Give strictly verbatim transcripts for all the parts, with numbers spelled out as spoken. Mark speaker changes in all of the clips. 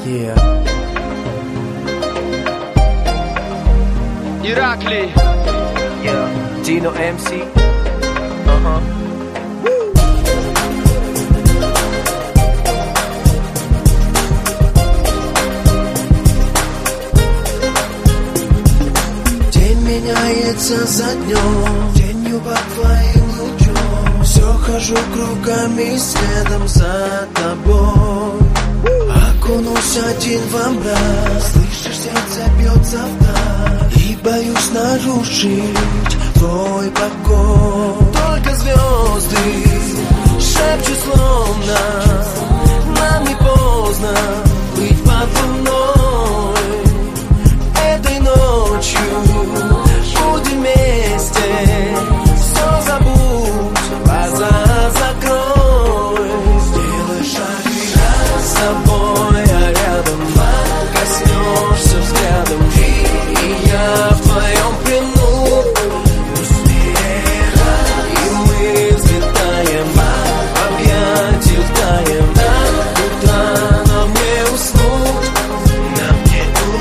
Speaker 1: Yeah.
Speaker 2: Irakley.
Speaker 1: Yeah. Dino эм си. Uh-huh.
Speaker 3: День меняется за днем, тенью под твоим лучом. Все хожу кругами следом за тобой. Окунусь один во мрак, слышишь, сердце бьется вдаль. И боюсь нарушить твой покой. Только звезды шепчут словно нам не поздно быть под луной. Этой ночью будем вместе. Все забудь, глаза закрой. Сделай шаг и раз с тобой, а рядом коснешься взглядом. И я в твоем плену. И мы взлетаем, в объятиях таем. Куда нам не уснуть, нам не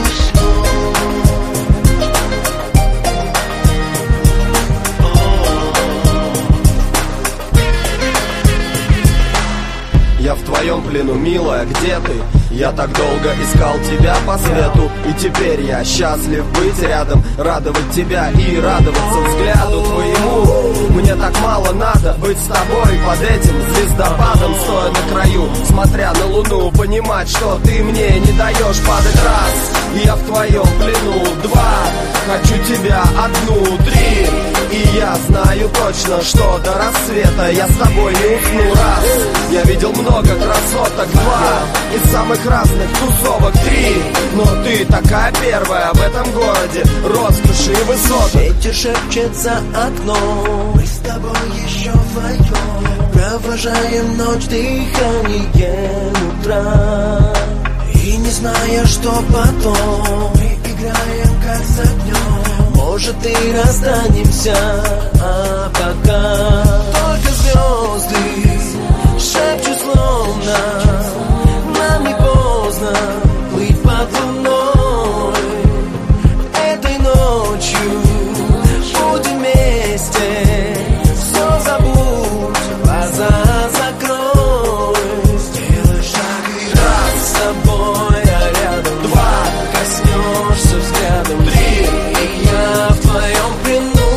Speaker 3: уснуть.
Speaker 4: Я в твоем плену, милая, где ты? Я так долго искал тебя по свету. И теперь я счастлив быть рядом, радовать тебя и радоваться взгляду твоему. Мне так мало надо быть с тобой под этим звездопадом, стоя на краю, смотря на луну, понимать, что ты мне не даешь падать. Раз, я в твоем плену. Два, хочу тебя. Одну, три, и я знаю точно, что до рассвета я с тобой не усну. Раз, я видел много красоток. Два, из самых разных тусовок. Три, но ты такая первая в этом городе роскоши и высоток.
Speaker 3: Ветер шепчет за окном, мы с тобой еще вдвоем провожаем ночь дыханием утра. И не зная, что потом, мы играем как с огнем. Может и расстанемся, а пока только звезды шепчут словно нам не поздно плыть под луной. Этой ночью будем вместе. Все забудь, глаза закрой. Сделай шаг и раз с тобой, а рядом. Два, коснешься взглядом. Три, и я в твоем плену.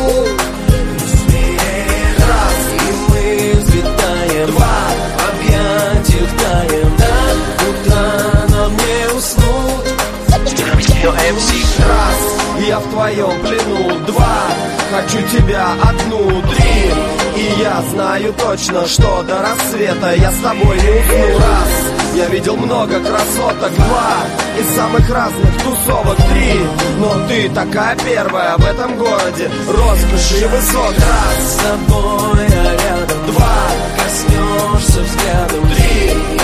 Speaker 3: Раз, и мы взлетаем. Два, в объятиях таем. Куда нам не уснуть?
Speaker 1: Dino эм си.
Speaker 4: Раз, я в твоем плену. Два, хочу тебя. Одну, три, и я знаю точно, что до рассвета я с тобой не усну. Раз, я видел много красоток. Два, из самых разных тусовок. Три, но ты такая первая в этом городе роскоши и высот. Раз,
Speaker 3: с тобой, а рядом.
Speaker 4: Два,
Speaker 3: коснешься взглядом.
Speaker 4: Три,